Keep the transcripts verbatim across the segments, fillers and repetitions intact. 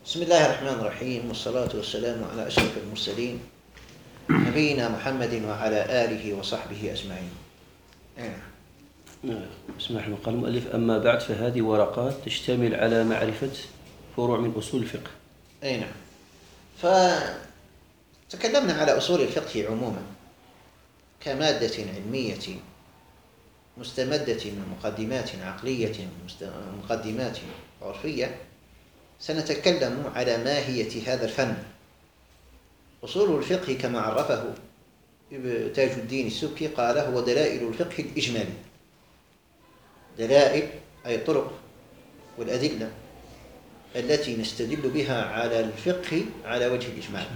بسم الله الرحمن الرحيم، والصلاة والسلام على أشرف المرسلين نبينا محمد وعلى آله وصحبه أجمعين. بسم الله الرحمن الرحيم. قال المؤلف: أما بعد، فهذه ورقات تشتمل على معرفة فروع من أصول الفقه. أي نعم. فتكلمنا على أصول الفقه عموما كمادة علمية مستمدة من مقدمات عقلية مقدمات عرفية. سنتكلم على ماهية هذا الفن. أصول الفقه كما عرفه تاج الدين السبكي قال: هو دلائل الفقه الإجمالي. دلائل أي الطرق والأدلة التي نستدل بها على الفقه على وجه الإجمال.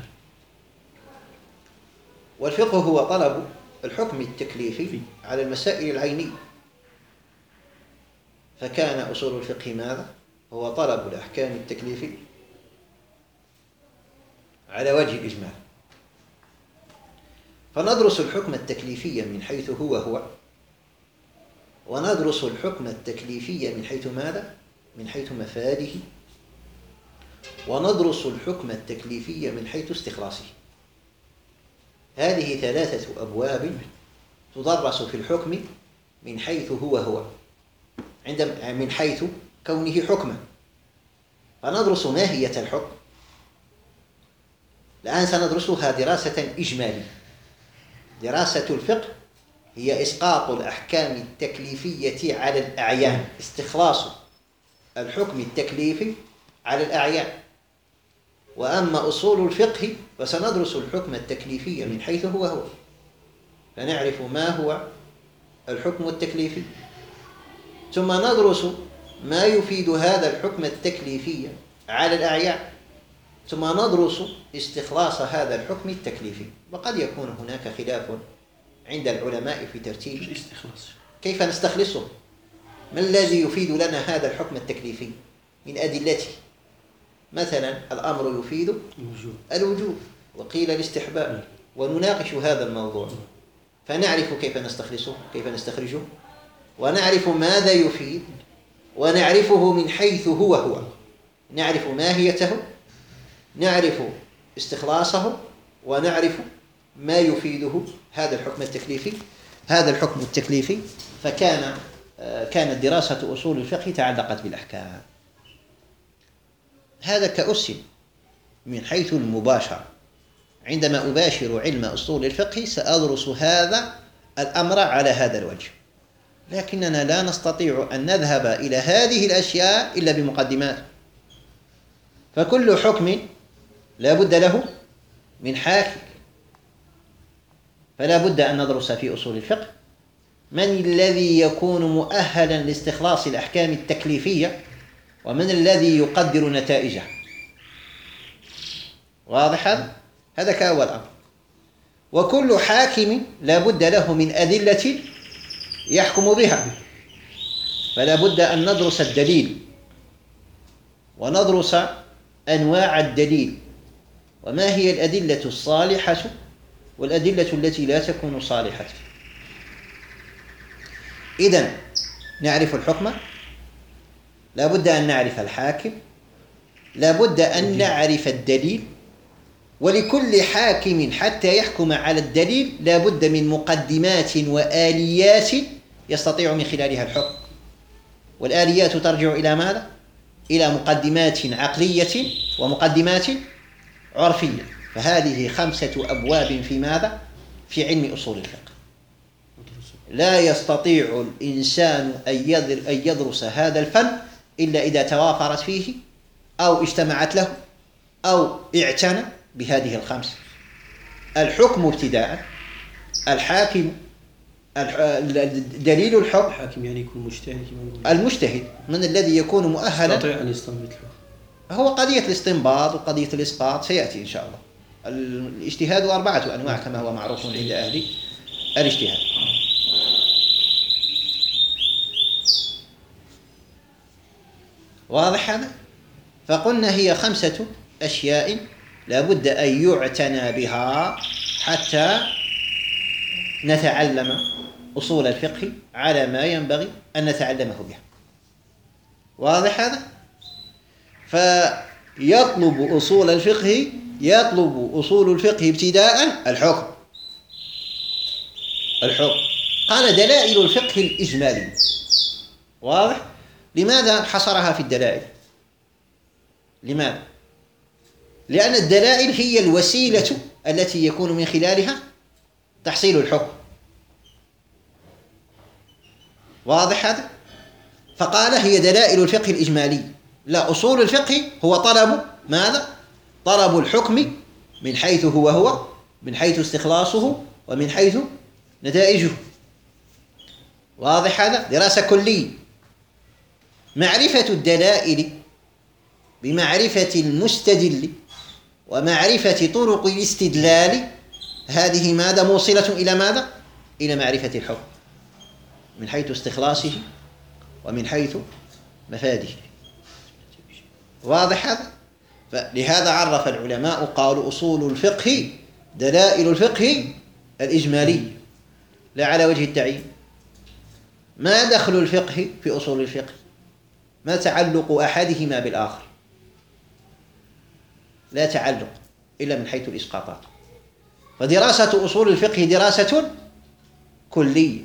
والفقه هو طلب الحكم التكليفي على المسائل العينية، فكان أصول الفقه ماذا؟ هو طلب الأحكام التكليفية على وجه الإجمال. فندرس الحكم التكليفي من حيث هو هو، وندرس الحكم التكليفي من حيث ماذا؟ من حيث مفاده، وندرس الحكم التكليفي من حيث استخلاصه. هذه ثلاثة أبواب تدرس في الحكم من حيث هو هو، عندما من حيث كونه حكما. فندرس ماهية الحكم. الآن سندرسها دراسة إجمالية. دراسة الفقه هي إسقاط الأحكام التكليفية على الأعيان، استخلاص الحكم التكليفي على الأعيان. وأما أصول الفقه فسندرس الحكم التكليفي من حيث هو هو، فنعرف ما هو الحكم التكليفي، ثم ندرس ما يفيد هذا الحكم التكليفي على الأعيان، ثم ندرس استخلاص هذا الحكم التكليفي. وقد يكون هناك خلاف عند العلماء في ترتيب الاستخلاص، كيف نستخلصه. ما الذي يفيد لنا هذا الحكم التكليفي من أدلته؟ مثلا الأمر يفيد الوجوب، وقيل الاستحباب، ونناقش هذا الموضوع فنعرف كيف نستخلصه، كيف نستخرجه، ونعرف ماذا يفيد، ونعرفه من حيث هو هو، نعرف ماهيته، نعرف استخلاصه، ونعرف ما يفيده هذا الحكم التكليفي. هذا الحكم التكليفي فكان كانت دراسة أصول الفقه تعلقت بالأحكام. هذا كأس من حيث المباشرة. عندما أباشر علم أصول الفقه سأدرس هذا الأمر على هذا الوجه، لكننا لا نستطيع أن نذهب إلى هذه الأشياء إلا بمقدمات. فكل حكم لا بد له من حاكم، فلا بد أن ندرس في أصول الفقه من الذي يكون مؤهلا لاستخلاص الأحكام التكليفية، ومن الذي يقدر نتائجها. واضح هذا؟ هذا كأول أمر. وكل حاكم لا بد له من أدلة يحكم بها، فلا بد أن ندرس الدليل، وندرس أنواع الدليل، وما هي الأدلة الصالحة والأدلة التي لا تكون صالحة. إذن نعرف الحكم، لا بد أن نعرف الحاكم، لا بد أن نعرف الدليل. ولكل حاكم حتى يحكم على الدليل لا بد من مقدمات وآليات يستطيع من خلالها الحكم. والآليات ترجع إلى ماذا؟ إلى مقدمات عقلية ومقدمات عرفية. فهذه خمسة أبواب في ماذا؟ في علم أصول الفقه. لا يستطيع الإنسان أن يدرس هذا الفن إلا إذا توافرت فيه أو اجتمعت له أو اعتنى بهذه الخمس: الحكم ابتداء، الحاكم، دليل الحكم. الحاكم يعني يكون مجتهد. المجتهد من الذي يكون مؤهلا يستطيع أن يستنبط له. هو قضية الاستنباط وقضية الإسقاط سيأتي إن شاء الله. الاجتهاد أربعة أنواع كما هو معروف عند أهل الاجتهاد. واضح هذا؟ فقلنا هي خمسة أشياء لا بد أن يعتنى بها حتى نتعلم أصول الفقه على ما ينبغي أن نتعلمه بها. واضح هذا؟ يطلب أصول الفقه يطلب أصول الفقه ابتداء الحكم الحكم قال دلائل الفقه الإجمالي. واضح؟ لماذا حصرها في الدلائل؟ لماذا؟ لأن الدلائل هي الوسيلة التي يكون من خلالها تحصيل الحكم. واضح هذا؟ فقال هي دلائل الفقه الإجمالي. لا، أصول الفقه هو طلب ماذا؟ طلب الحكم من حيث هو هو، من حيث استخلاصه، ومن حيث نتائجه. واضح هذا؟ دراسة كلية. معرفة الدلائل بمعرفة المستدل ومعرفة طرق الاستدلال، هذه ماذا؟ موصلة إلى ماذا؟ إلى معرفة الحكم من حيث استخلاصه ومن حيث مفاده. واضح هذا؟ فلهذا عرف العلماء قالوا أصول الفقه دلائل الفقه الإجمالي لا على وجه التعيين. ما دخل الفقه في أصول الفقه؟ ما تعلق أحدهما بالآخر؟ لا تعلق إلا من حيث الإسقاطات. فدراسة أصول الفقه دراسة كلية.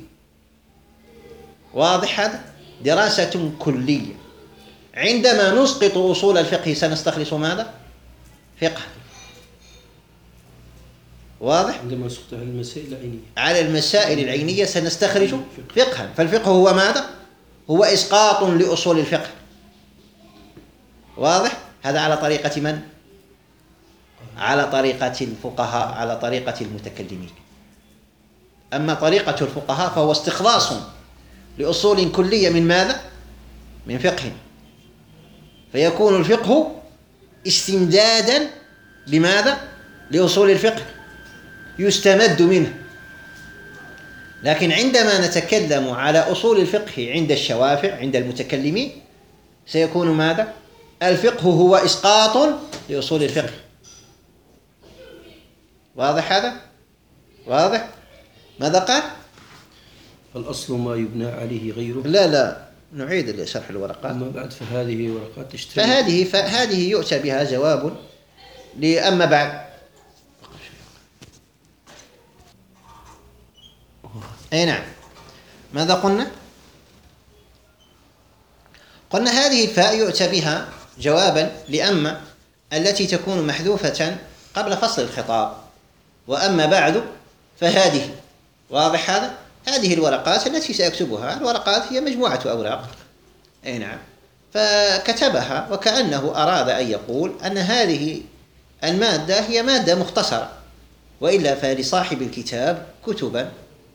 واضح هذا؟ دراسة كلية. عندما نسقط أصول الفقه سنستخلص ماذا؟ فقه. واضح؟ عندما نسقط على المسائل العينية على المسائل العينية سنستخرج فقها. فالفقه هو ماذا؟ هو إسقاط لأصول الفقه. واضح؟ هذا على طريقة من؟ على طريقة الفقهاء، على طريقة المتكلمين. أما طريقة الفقهاء فهو استخلاص لأصول كلية من ماذا؟ من فقه. فيكون الفقه استمدادا لماذا؟ لأصول الفقه، يستمد منه. لكن عندما نتكلم على أصول الفقه عند الشوافع، عند المتكلمين، سيكون ماذا؟ الفقه هو إسقاط لأصول الفقه. واضح هذا؟ واضح؟ ماذا قال؟ الأصل ما يبنى عليه غيره. لا لا نعيد شرح الورقات. أما بعد فهذه ورقات تشتمل فهذه فهذه يؤتى بها جواب لأما بعد. أي نعم. ماذا قلنا؟ قلنا هذه الفاء يؤتى بها جوابا لأما التي تكون محذوفة قبل فصل الخطاب، وأما بعد فهذه. واضح هذا؟ هذه الورقات التي سأكتبها، الورقات هي مجموعة أوراق. أي نعم. فكتبها وكأنه أراد أن يقول أن هذه المادة هي مادة مختصرة، وإلا فلصاحب الكتاب كتبا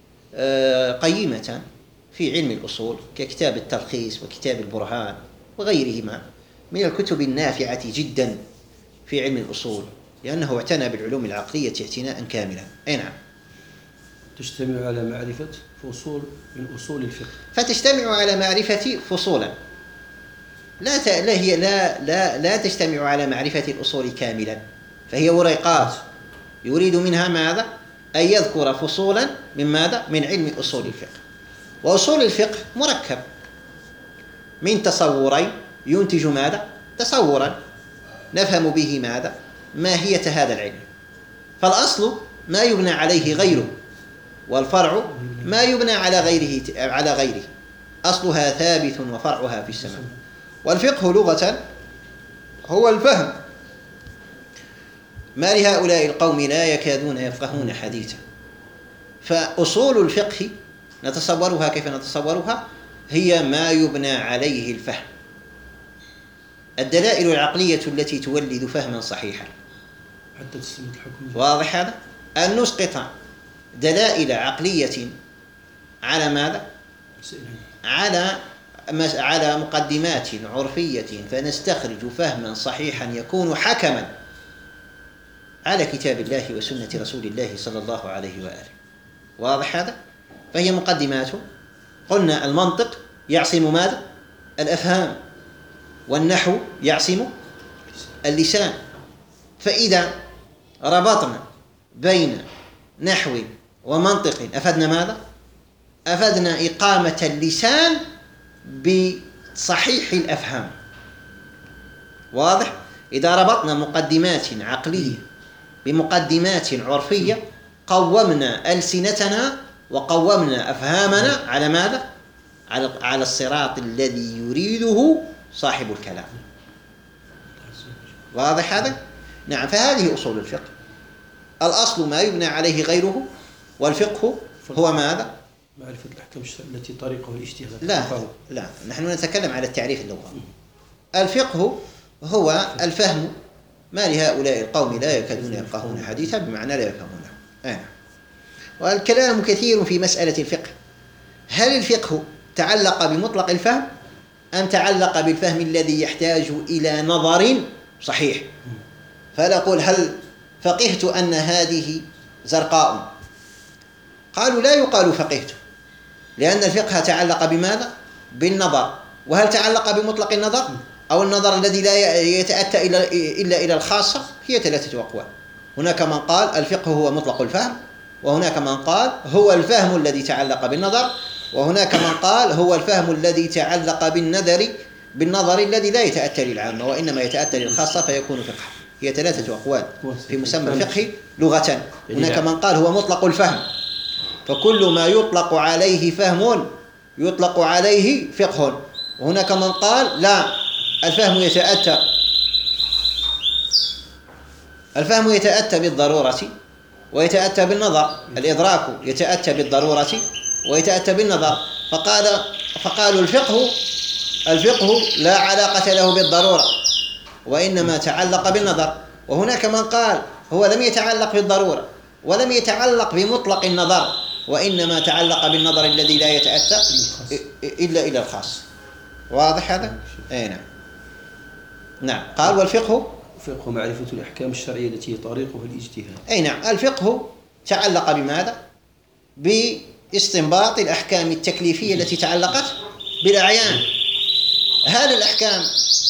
قيمة في علم الأصول ككتاب التلخيص وكتاب البرهان وغيرهما من الكتب النافعة جدا في علم الأصول، لأنه اعتنى بالعلوم العقلية اعتناء كاملا. أي نعم. تجتمع على معرفة فصول من أصول الفقه. فتجتمع على معرفة فصولا، لا ت... لا هي لا لا لا تجتمع على معرفة الأصول كاملا، فهي وريقات يريد منها ماذا؟ أن يذكر فصولا من ماذا؟ من علم أصول الفقه. وأصول الفقه مركب من تصورين ينتج ماذا؟ تصورا نفهم به ماذا؟ ماهية هذا العلم. فالأصل ما يبنى عليه غيره، والفرع ما يبنى على غيره على غيره. أصلها ثابت وفرعها في السماء. والفقه لغة هو الفهم. ما لهؤلاء القوم لا يكادون يفقهون حديثا. فأصول الفقه نتصورها كيف نتصورها؟ هي ما يبنى عليه الفهم، الدلائل العقلية التي تولد فهما صحيحا حتى تستمد الحكم. واضح هذا؟ أن نسقط دلائل عقلية على ماذا؟ على على مقدمات عرفية، فنستخرج فهما صحيحا يكون حكما على كتاب الله وسنة رسول الله صلى الله عليه وآله. واضح هذا؟ فهي مقدمات. قلنا المنطق يعصم ماذا؟ الأفهام، والنحو يعصم اللسان. فإذا ربطنا بين نحو ومنطق أفدنا ماذا؟ أفدنا إقامة اللسان بصحيح الأفهام. واضح؟ إذا ربطنا مقدمات عقلية بمقدمات عرفية قومنا ألسنتنا وقومنا أفهامنا على ماذا؟ على على الصراط الذي يريده صاحب الكلام. واضح هذا؟ نعم. فهذه أصول الفقه. الأصل ما يبنى عليه غيره، والفقه هو ماذا؟ معرفة الأحكام التي طريقه الاجتهاد. لا لا، نحن نتكلم على التعريف اللغوي. الفقه هو الفهم ما لهؤلاء القوم لا يكادون يفقهون حديثا، بمعنى لا يفهمونه. آه. والكلام كثير في مسألة الفقه. هل الفقه تعلق بمطلق الفهم أم تعلق بالفهم الذي يحتاج إلى نظر صحيح؟ فلا أقول هل فقهت أن هذه زرقاء؟ قالوا لا يقال فقهت، لأن الفقه تعلق بماذا؟ بالنظر. وهل تعلق بمطلق النظر أو النظر الذي لا يتأتى إلا إلى الخاصة؟ هي ثلاثة أقوال. هناك من قال الفقه هو مطلق الفهم، وهناك من قال هو الفهم الذي تعلق بالنظر، وهناك من قال هو الفهم الذي تعلق بالنظر بالنظر الذي لا يتأتى للعامة وإنما يتأتى للخاصة فيكون فقها. هي ثلاثة أقوال في مسمى الفقه لغة. هناك من قال هو مطلق الفهم، فكل ما يطلق عليه فهم يطلق عليه فقه. وهناك من قال لا، الفهم يتأتى الفهم يتأتى بالضرورة ويتأتى بالنظر. الإدراك يتأتى بالضرورة ويتأتى بالنظر. فقال فقالوا الفقه الفقه لا علاقة له بالضرورة وإنما تعلق بالنظر. وهناك من قال هو لم يتعلق بالضرورة ولم يتعلق بمطلق النظر وإنما تعلق بالنظر الذي لا يتأتى إلا إلى الخاص. واضح هذا؟ أي نعم. نعم. قال والفقه فقه معرفة الأحكام الشرعية التي طريقها الاجتهاد. أي نعم. الفقه تعلق بماذا؟ باستنباط الأحكام التكليفية التي تعلقت بالأعيان. هل الأحكام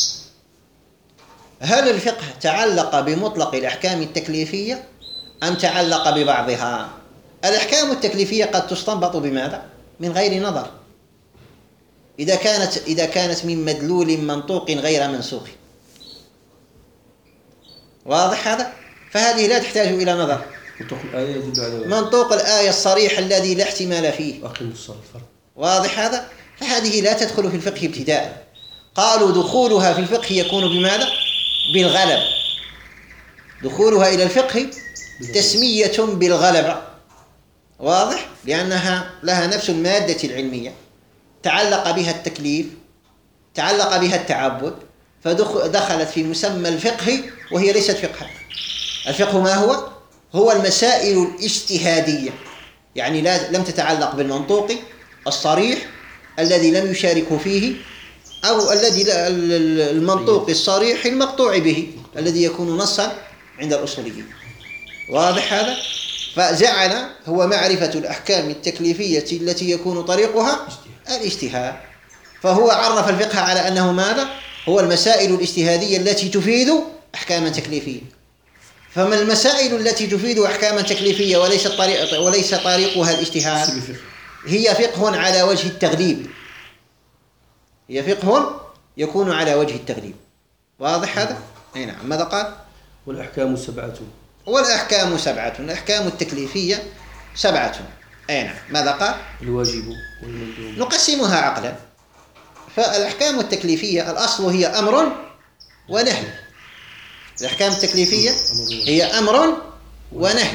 هل الفقه تعلق بمطلق الأحكام التكليفية أم تعلق ببعضها؟ الأحكام التكليفية قد تستنبط بماذا؟ من غير نظر، إذا كانت إذا كانت من مدلول منطوق غير منسوخ. واضح هذا؟ فهذه لا تحتاج إلى نظر. منطوق الآية يدل على منطوق الآية الصريح الذي لا احتمال فيه. أقيموا الصلاة فرض. واضح هذا؟ فهذه لا تدخل في الفقه ابتداء. قالوا دخولها في الفقه يكون بماذا؟ بالغلب. دخولها إلى الفقه تسمية بالغلبة. واضح؟ لأنها لها نفس المادة العلمية، تعلق بها التكليف، تعلق بها التعبد، فدخلت في مسمى الفقه وهي ليست فقها. الفقه ما هو؟ هو المسائل الاجتهادية، يعني لا لم تتعلق بالمنطوق الصريح الذي لم يشاركه فيه، أو الذي المنطوق الصريح المقطوع به الذي يكون نصا عند الأصوليين. واضح هذا؟ فجعل هو معرفة الأحكام التكليفية التي يكون طريقها الاجتهاد. فهو عرف الفقه على أنه ماذا؟ هو المسائل الاجتهادية التي تفيد أحكاما تكليفية. فما المسائل التي تفيد أحكاما تكليفية وليس طريق وليس طريقها الاجتهاد؟ هي فقه على وجه التغليب، هي فقه يكون على وجه التغليب. واضح هذا؟ أي نعم. ماذا قال؟ والأحكام سبعة. والأحكام سبعة. الأحكام التكليفية سبعة. أي نعم. ماذا قال؟ الواجب والمندوب. نقسمها عقلا. فالأحكام التكليفية الأصل هي أمر ونهي. الأحكام التكليفية هي أمر ونهي.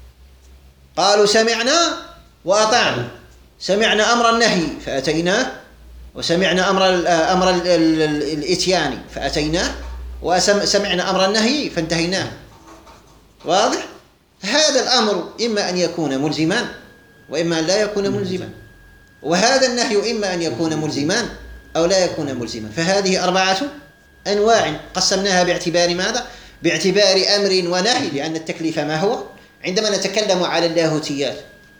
قالوا سمعنا وأطعنا. سمعنا أمر النهي فأتيناه، وسمعنا أمر أمر الإتيان فأتيناه، وسمعنا أمر النهي فانتهيناه. واضح؟ هذا الأمر إما أن يكون ملزما وإما أن لا يكون ملزما، وهذا النهي إما أن يكون ملزما أو لا يكون ملزما. فهذه أربعة أنواع قسمناها باعتبار ماذا؟ باعتبار أمر ونهي، لأن التكليف ما هو؟ عندما نتكلم على اللاهوتيات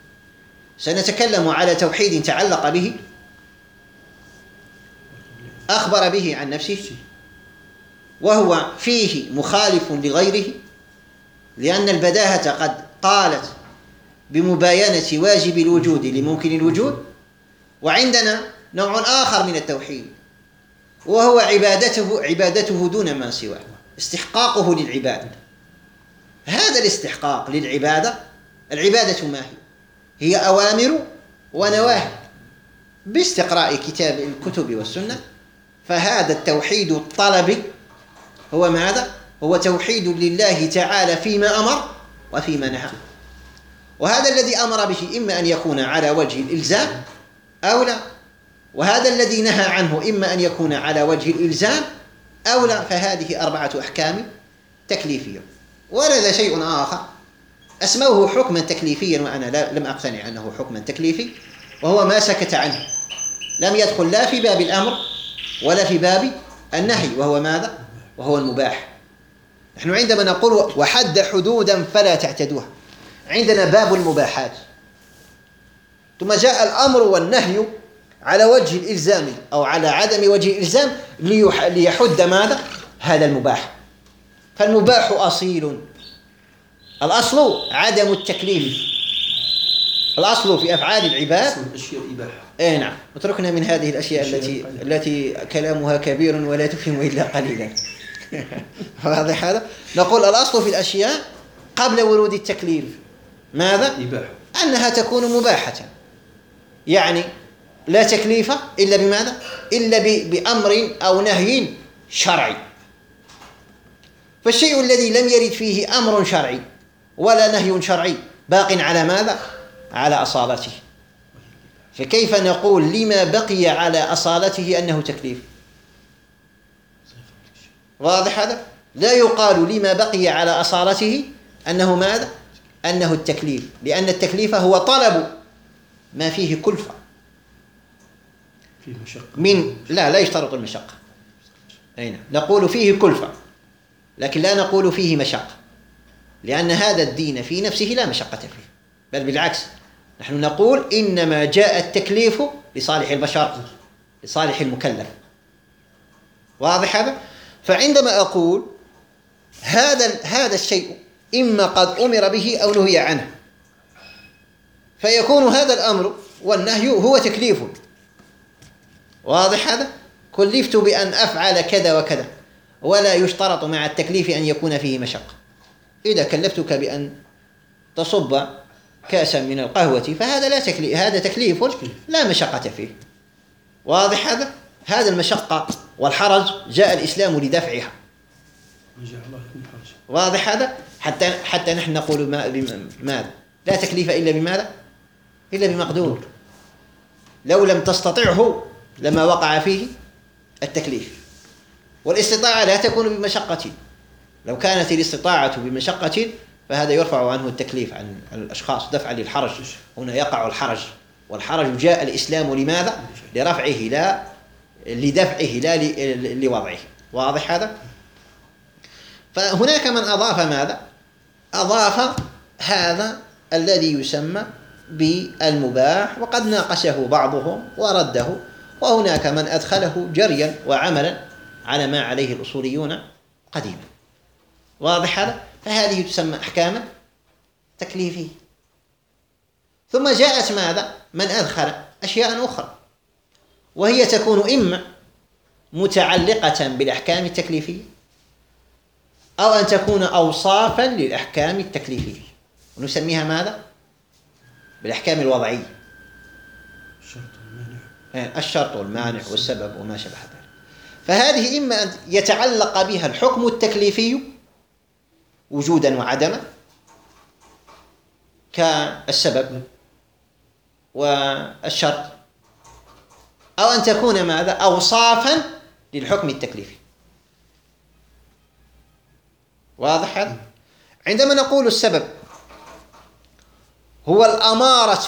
سنتكلم على توحيد تعلق به، أخبر به عن نفسه، وهو فيه مخالف لغيره، لأن البداهة قد قالت بمباينة واجب الوجود لممكن الوجود. وعندنا نوع آخر من التوحيد وهو عبادته عبادته دون ما سواه. استحقاقه للعبادة. هذا الاستحقاق للعبادة، العبادة ما هي؟ هي أوامر ونواهي باستقراء كتاب الكتب والسنة. فهذا التوحيد الطلبي هو ماذا؟ هو توحيد لله تعالى فيما أمر وفيما نهى. وهذا الذي أمر به إما أن يكون على وجه الإلزام أو لا، وهذا الذي نهى عنه إما أن يكون على وجه الإلزام أو لا. فهذه أربعة أحكام تكليفية. ورد شيء آخر أسموه حكما تكليفيا، وأنا لا لم أقتنع أنه حكما تكليفي، وهو ما سكت عنه، لم يدخل لا في باب الأمر ولا في باب النهي، وهو ماذا؟ وهو المباح. نحن عندما نقول وحد حدودا فلا تعتدوها، عندنا باب المباحات، ثم جاء الأمر والنهي على وجه الإلزام أو على عدم وجه الإلزام ليحد ماذا؟ هذا المباح. فالمباح أصيل، الأصل عدم التكليف، الأصل في أفعال العباد الأشياء الإباحة. إيه نعم. اتركنا من هذه الأشياء التي التي كلامها كبير ولا تفهم إلا قليلا. واضح هذا؟ نقول الأصل في الأشياء قبل ورود التكليف ماذا؟ إباحة، أنها تكون مباحة، يعني لا تكليف إلا بماذا؟ إلا بأمر أو نهي شرعي. فالشيء الذي لم يرد فيه أمر شرعي ولا نهي شرعي باق على ماذا؟ على أصالته. فكيف نقول لما بقي على أصالته أنه تكليف؟ واضح هذا؟ لا يقال لما بقي على أصالته أنه ماذا؟ أنه التكليف، لأن التكليف هو طلب ما فيه كلفة فيه مشقة من لا لا يشترط المشقة. أين نقول فيه كلفة، لكن لا نقول فيه مشقة، لأن هذا الدين في نفسه لا مشقة فيه، بل بالعكس نحن نقول إنما جاء التكليف لصالح البشر، لصالح المكلف. واضح هذا؟ فعندما أقول هذا هذا الشيء إما قد أمر به أو نهي عنه، فيكون هذا الأمر والنهي هو تكليف. واضح هذا؟ كلفت بأن أفعل كذا وكذا، ولا يشترط مع التكليف أن يكون فيه مشقة. إذا كلفتك بأن تصب كأسا من القهوة فهذا لا تكليف، هذا تكليف لا مشقة فيه. واضح هذا؟ هذا المشقة والحرج جاء الإسلام لدفعها. واضح هذا؟ حتى حتى نحن نقول ماذا؟ لا تكليف إلا بماذا؟ إلا بمقدور. لو لم تستطعه لما وقع فيه التكليف. والاستطاعة لا تكون بمشقة، لو كانت الاستطاعة بمشقة فهذا يرفع عنه التكليف عن الأشخاص دفعا للحرج. هنا يقع الحرج، والحرج جاء الإسلام لماذا؟ لرفعه لا لدفعه لا لوضعه. واضح هذا؟ فهناك من أضاف ماذا؟ أضاف هذا الذي يسمى بالمباح، وقد ناقشه بعضهم ورده، وهناك من أدخله جريا وعملا على ما عليه الأصوليون قديما. واضح هذا؟ فهذه تسمى أحكاما تكليفية. ثم جاءت ماذا؟ من أدخل أشياء أخرى، وهي تكون إما متعلقة بالأحكام التكليفية أو أن تكون أوصافا للأحكام التكليفية، ونسميها ماذا؟ بالأحكام الوضعية، الشرط والمانع والسبب وما شابه ذلك. فهذه إما أن يتعلق بها الحكم التكليفي وجودا وعدما كالسبب والشرط، أو أن تكون ماذا؟ أوصافا للحكم التكليفي. واضح هذا؟ عندما نقول السبب هو الأمارة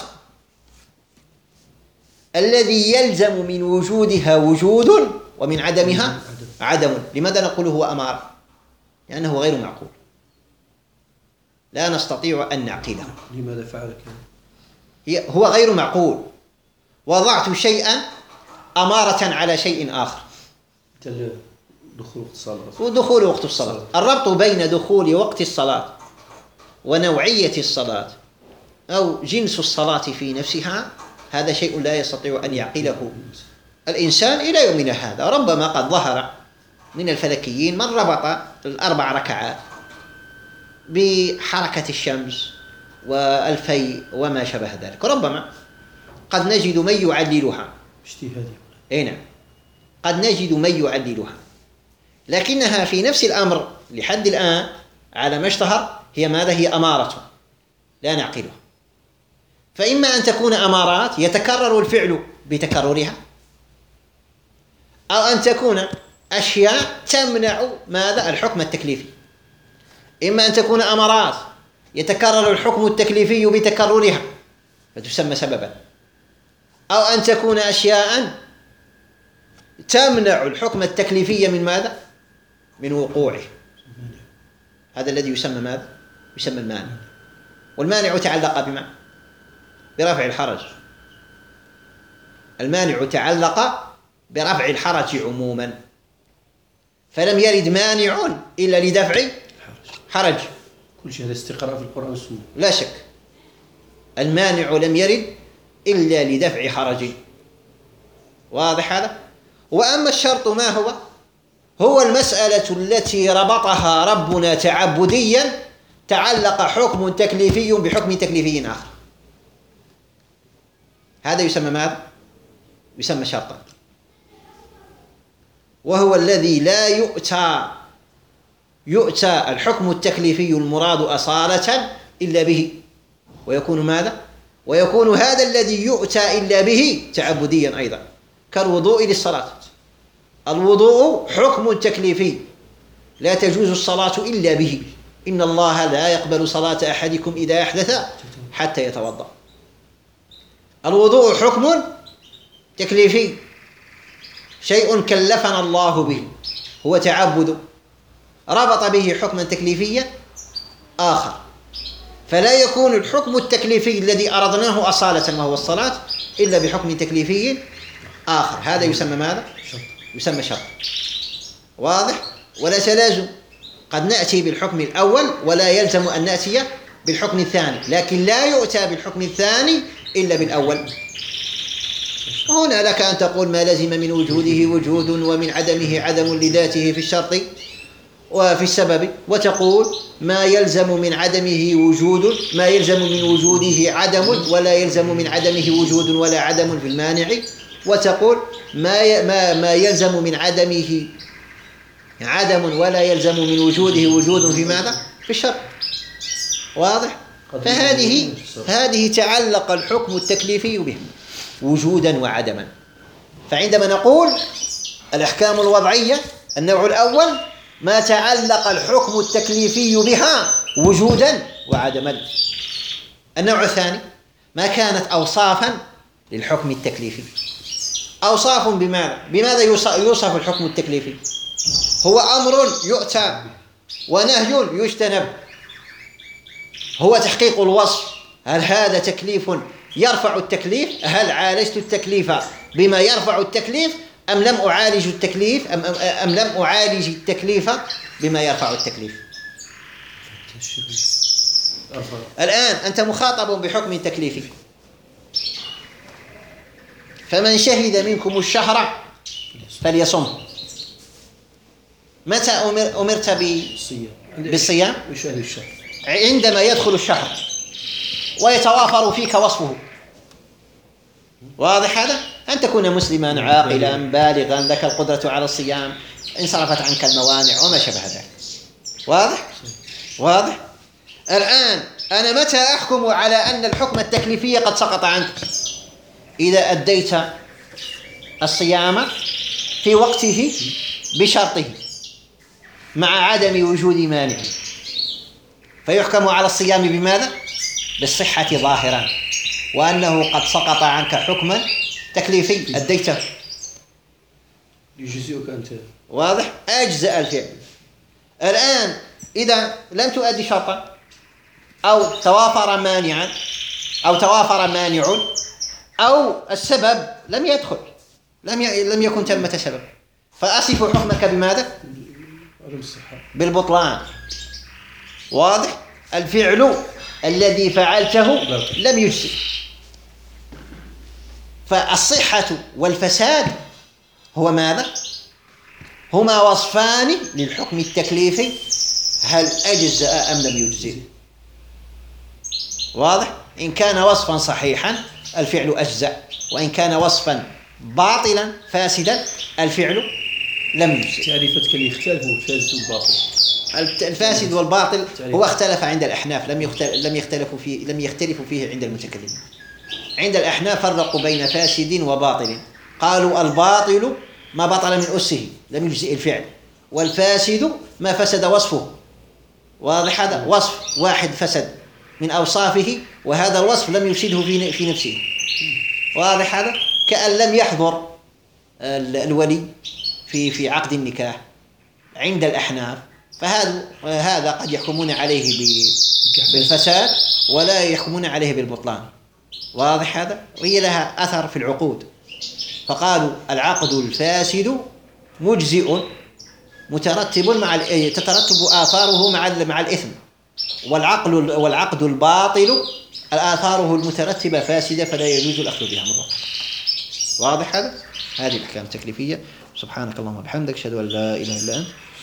الذي يلزم من وجودها وجود ومن عدمها عدم. لماذا نقول هو أمارة؟ لأنه غير معقول، لا نستطيع أن نعقله. لماذا فعل كذا؟ هو غير معقول. وضعت شيئا أمارة على شيء آخر، دخول وقت الصلاة ودخول وقت الصلاة. الربط بين دخول وقت الصلاة ونوعية الصلاة أو جنس الصلاة في نفسها، هذا شيء لا يستطيع أن يعقله الإنسان إلى يومنا هذا. ربما قد ظهر من الفلكيين من ربط الأربع ركعات بحركة الشمس والفيء وما شبه ذلك. ربما قد نجد من يعللها اجتهادي. أي نعم، قد نجد من يعللها، لكنها في نفس الأمر لحد الآن على ما اشتهر هي ماذا؟ هي أمارة لا نعقلها. فإما أن تكون أمارات يتكرر الفعل بتكررها، أو أن تكون أشياء تمنع ماذا؟ الحكم التكليفي. إما أن تكون أمارات يتكرر الحكم التكليفي بتكررها فتسمى سببا، أو أن تكون أشياء تمنع الحكم التكليفي من ماذا؟ من وقوعه. هذا الذي يسمى ماذا؟ يسمى المانع. والمانع تعلق بما؟ برفع الحرج. المانع تعلق برفع الحرج عموما، فلم يرد مانع إلا لدفع حرج. كل شيء هذا استقراء في القرآن والسنة لا شك. المانع لم يرد إلا لدفع حرج. واضح هذا؟ وأما الشرط ما هو؟ هو المسألة التي ربطها ربنا تعبديا تعلق حكم تكليفي بحكم تكليفي آخر. هذا يسمى ماذا؟ يسمى شرطا، وهو الذي لا يؤتى يؤتى الحكم التكليفي المراد أصالة إلا به، ويكون ماذا؟ ويكون هذا الذي يؤتى إلا به تعبديا أيضا، كالوضوء للصلاة. الوضوء حكم تكليفي لا تجوز الصلاة إلا به، إن الله لا يقبل صلاة أحدكم إذا أحدث حتى يتوضأ. الوضوء حكم تكليفي، شيء كلفنا الله به، هو تعبد ربط به حكما تكليفيا آخر، فلا يكون الحكم التكليفي الذي أردناه أصالة وهو الصلاة إلا بحكم تكليفي آخر. هذا يسمى ماذا؟ يسمى شرط. واضح؟ ولا تلازم، قد نأتي بالحكم الأول ولا يلزم أن نأتي بالحكم الثاني، لكن لا يؤتى بالحكم الثاني إلا بالأول. وهنا لك أن تقول ما لزم من وجوده وجود ومن عدمه عدم لذاته في الشرط وفي السبب، وتقول ما يلزم من عدمه وجود، ما يلزم من وجوده عدم ولا يلزم من عدمه وجود ولا عدم في المانع، وتقول ما ما ما يلزم من عدمه عدم ولا يلزم من وجوده وجود في ماذا؟ في الشرط. واضح؟ فهذه هذه تعلق الحكم التكليفي به وجودا وعدما. فعندما نقول الأحكام الوضعية النوع الأول ما تعلق الحكم التكليفي بها وجودا وعدما. النوع الثاني ما كانت أوصافا للحكم التكليفي. أوصاف بماذا؟ بماذا يوصف الحكم التكليفي؟ هو أمر يؤتى ونهي يجتنب، هو تحقيق الوصف. هل هذا تكليف يرفع التكليف؟ هل عالجت التكليف بما يرفع التكليف أم لم أعالج التكليف أم, أم, أم لم أعالج التكليف بما يرفع التكليف؟ الآن أنت مخاطب بحكم تكليفي، فمن شهد منكم الشهر فليصم. متى أمر أمرت بالصيام؟ عندما يدخل الشهر ويتوافر فيك وصفه. واضح هذا؟ أن تكون مسلما عاقلا بالغا لك القدرة على الصيام، انصرفت عنك الموانع وما شابه ذلك. واضح؟ واضح؟ الآن أنا متى أحكم على أن الحكم التكليفي قد سقط عنك؟ إذا أديت الصيام في وقته بشرطه مع عدم وجود مانع، فيحكم على الصيام بماذا؟ بالصحة ظاهرا، وأنه قد سقط عنك حكما تكليفي أديته. يجزئك أنت. واضح؟ أجزأ الفعل. الآن إذا لم تؤدي شرطا أو توافر مانعا أو توافر مانع أو السبب لم يدخل، لم ي... لم يكن ثمة سبب، فأصف حكمك بماذا؟ بالبطلان. واضح؟ الفعل الذي فعلته لم يجزئ. فالصحة والفساد هو ماذا؟ هما وصفان للحكم التكليفي، هل أجزأ أم لم يجزئ؟ واضح؟ إن كان وصفا صحيحا الفعل أجزأ، وإن كان وصفا باطلا فاسدا الفعل لم يجزئ. تعريفتك اللي يختلفوا الفاسد والباطل. الفاسد والباطل هو اختلف عند الأحناف، لم يختلف لم يختلفوا فيه لم يختلفوا فيه عند المتكلمين. عند الأحناف فرقوا بين فاسد وباطل، قالوا الباطل ما بطل من أسه لم يجزئ الفعل، والفاسد ما فسد وصفه. واضح؟ هذا وصف واحد فسد من أوصافه، وهذا الوصف لم يفسده في في نفسه. واضح هذا؟ كأن لم يحضر الولي في في عقد النكاح عند الأحناف، فهذا هذا قد يحكمون عليه بالفساد ولا يحكمون عليه بالبطلان. واضح هذا؟ وهي لها أثر في العقود، فقالوا العقد الفاسد مجزئ مترتب مع تترتب آثاره مع مع الإثم، والعقل والعقد الباطل آثاره المترتبة فاسدة فلا يجوز الأخذ بها مرة. واضح هذا؟ هذه الأحكام التكليفية. سبحانك اللهم وبحمدك، أشهد أن لا إله إلا أنت.